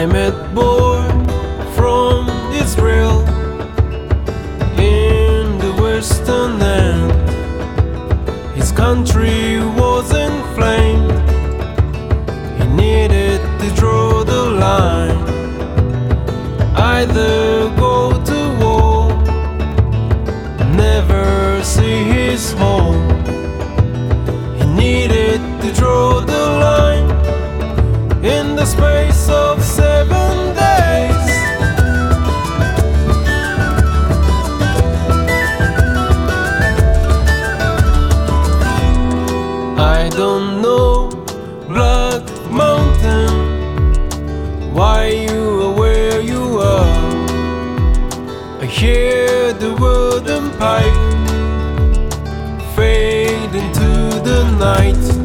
met boy from Israel in the western end. His country was in flame. He needed to draw the line, either go to war, never see his home. He needed to draw the line in the space of 7 days. I don't know, Black Mountain, why you are where you are. I hear the wooden pipe fade into the night.